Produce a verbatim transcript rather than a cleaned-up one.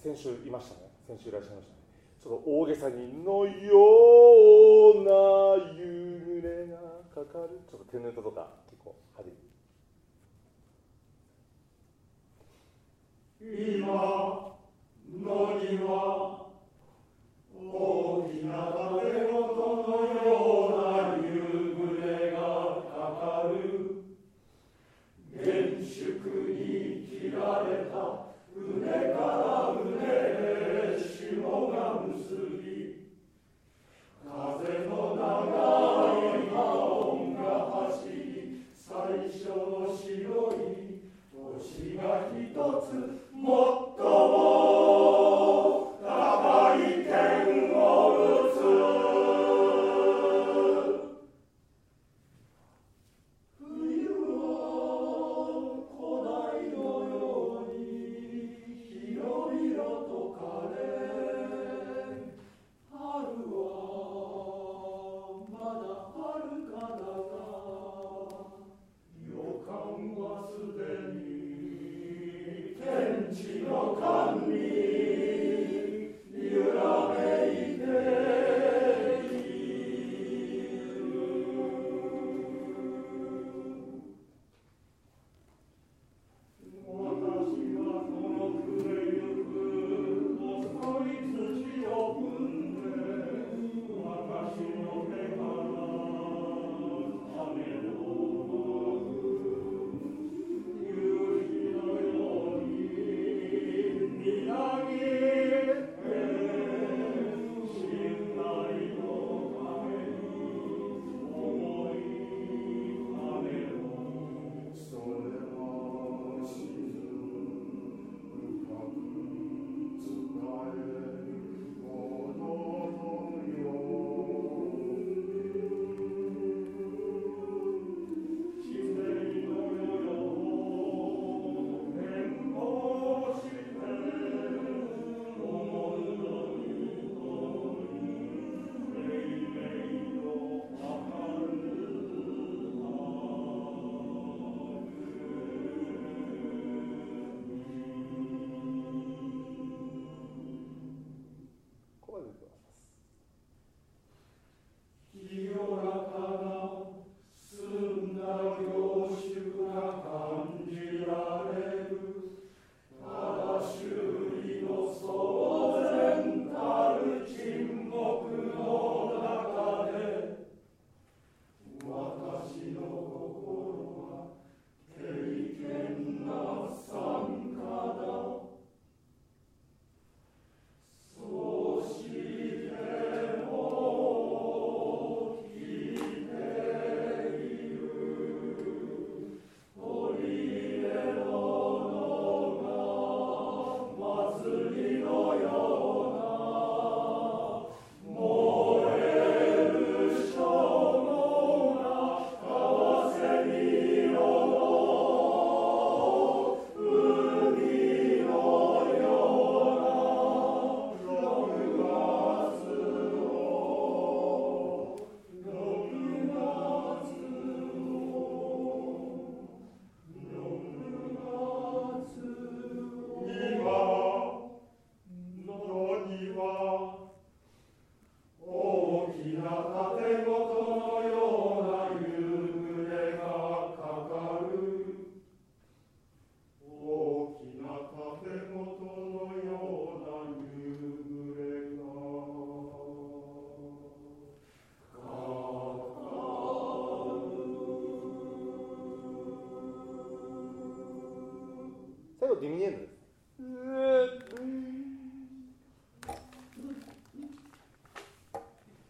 先週いましたね。先週いらっしゃいましたね。ちょっと大げさにのような夕暮れがかかる。ちょっと手の歌とか結構派手に。 今の庭大きな建物のような夕暮れがかかる。厳粛に切られた船から船へ霜が結び、風の長い波音が走り、最初の白い星が一つもっとも高い天を打つ。冬は古代のように広々と枯れ、春はまだ遥かだが、予感はすでに天地の間に揺らめいている。私はこの暮れゆく細い土を踏んで、私の手から種を夕日のようにみなぎって信頼の影に思い跳ねろ。それは沈む深く使えるもののように、自然の世々を変更して思うのに遠いめいめいと明るここまででございます。 清らかな澄んだ凝縮が感じられる。ただ周囲の騒然たる沈黙の中で、私の心は敬虔な参加だ。そうしても聞いている。取り入れ物が祭りのような燃える衝動が合わせ色の海のような六月を六月を六月を今の庭大きな建物のような夕暮れがかかる。大きな建物のような夕暮れがかか最後ディミエンドです。